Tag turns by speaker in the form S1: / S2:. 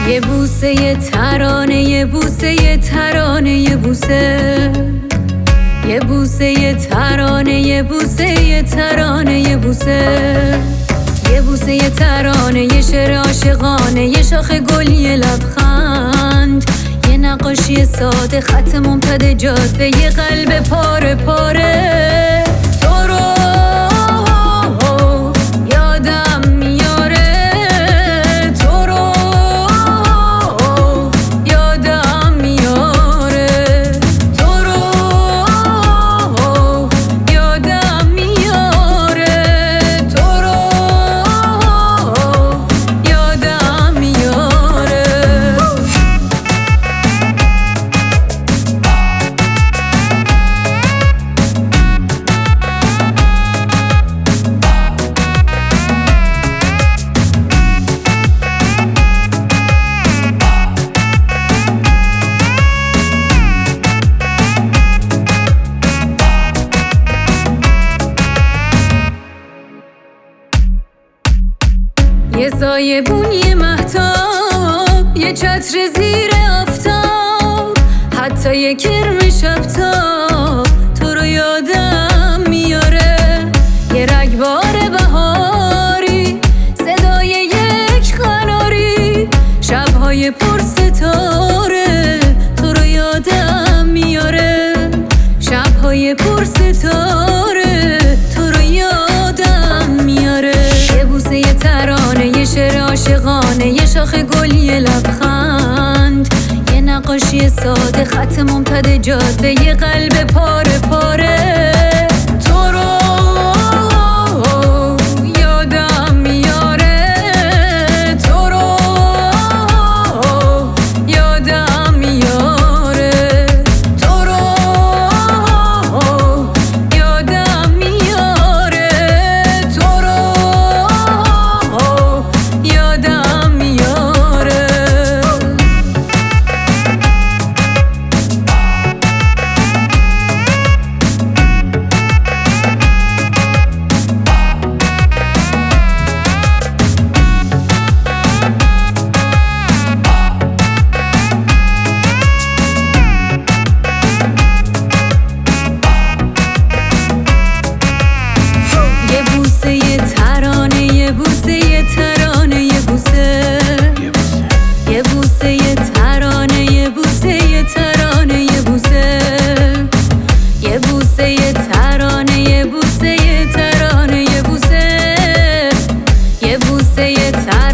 S1: یه بوسه یه ترانه، یه بوسه یه ترانه، یه بوسه، یه بوسه یه ترانه، یه بوسه یه ترانه، یه بوسه، یه بوسه یه ترانه، یه شعر عاشقانه، یه شاخه گل، یه لبخند، یه نقاشی ساده، خط ممتد جاده، یه قلب پاره پاره. تو رو یادم میاره، تو رو یادم میاره، تو رو یادم میاره، تو رو یادم میاره. یه سایه بون، یه مهتاب، یه چتر زیر آفتاب، حتی یه کرم شبتاب، تو رو یادم میاره. یه رگبار بهاری، صدای یک قناری، شبهای پر ستاره، تو رو یادم میاره. شبهای پر ستاره، تو رو یادم میاره. یه بوسه یه ترانه، یه شعر عاشقانه، یه شاخه گل، یه لبخند، یه نقاشی ساده، خط ممتد جاده، یه قلب پاره پاره. تو رو یادم میاره، تو رو یادم میاره، تو رو یادم میاره، تو رو یادم میاره. یه بوسه یه ترانه، یه بوسه یه ترانه، یه بوسه، یه بوسه یه ترانه، یه بوسه یه ترانه، یه بوسه، یه بوسه یه ترانه، یه بوسه یه ترانه، یه بوسه، یه بوسه یه ترانه.